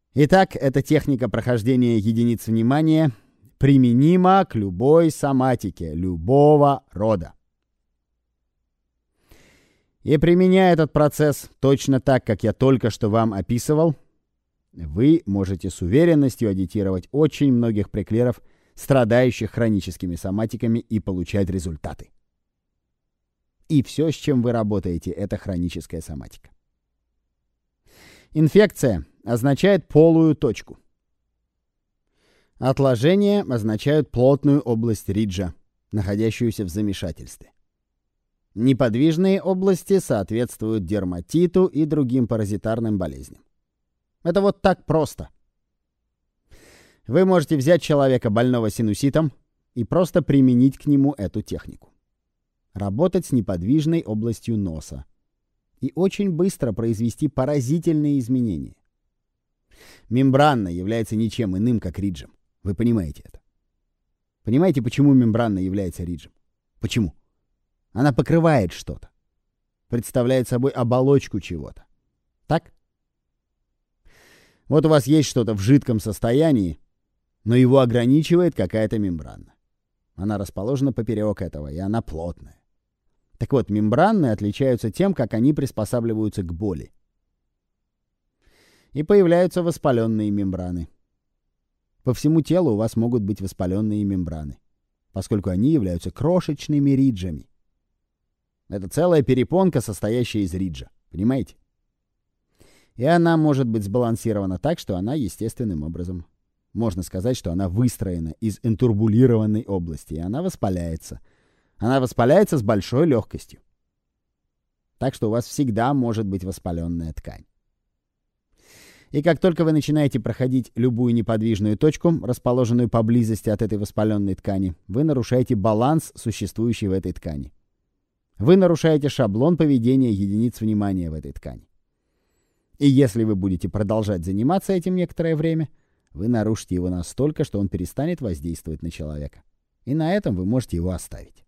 Итак, эта техника прохождения единиц внимания применима к любой соматике, любого рода. И применяя этот процесс точно так, как я только что вам описывал, вы можете с уверенностью агитировать очень многих приклеров, страдающих хроническими соматиками, и получать результаты. И все, с чем вы работаете, это хроническая соматика. Инфекция означает полую точку. Отложения означают плотную область риджа, находящуюся в замешательстве. Неподвижные области соответствуют дерматиту и другим паразитарным болезням. Это вот так просто. Вы можете взять человека, больного синуситом, и просто применить к нему эту технику. Работать с неподвижной областью носа. И очень быстро произвести поразительные изменения. Мембрана является ничем иным, как риджем. Вы понимаете это? Понимаете, почему мембрана является риджем? Почему? Она покрывает что-то. Представляет собой оболочку чего-то. Так? Вот у вас есть что-то в жидком состоянии, но его ограничивает какая-то мембрана. Она расположена поперек этого, и она плотная. Так вот, мембраны отличаются тем, как они приспосабливаются к боли. И появляются воспаленные мембраны. По всему телу у вас могут быть воспаленные мембраны, поскольку они являются крошечными риджами. Это целая перепонка, состоящая из риджа. Понимаете? И она может быть сбалансирована так, что она естественным образом. Можно сказать, что она выстроена из интурбулированной области, и она воспаляется. Она воспаляется с большой легкостью. Так что у вас всегда может быть воспаленная ткань. И как только вы начинаете проходить любую неподвижную точку, расположенную поблизости от этой воспаленной ткани, вы нарушаете баланс, существующий в этой ткани. Вы нарушаете шаблон поведения единиц внимания в этой ткани. И если вы будете продолжать заниматься этим некоторое время, вы нарушите его настолько, что он перестанет воздействовать на человека. И на этом вы можете его оставить.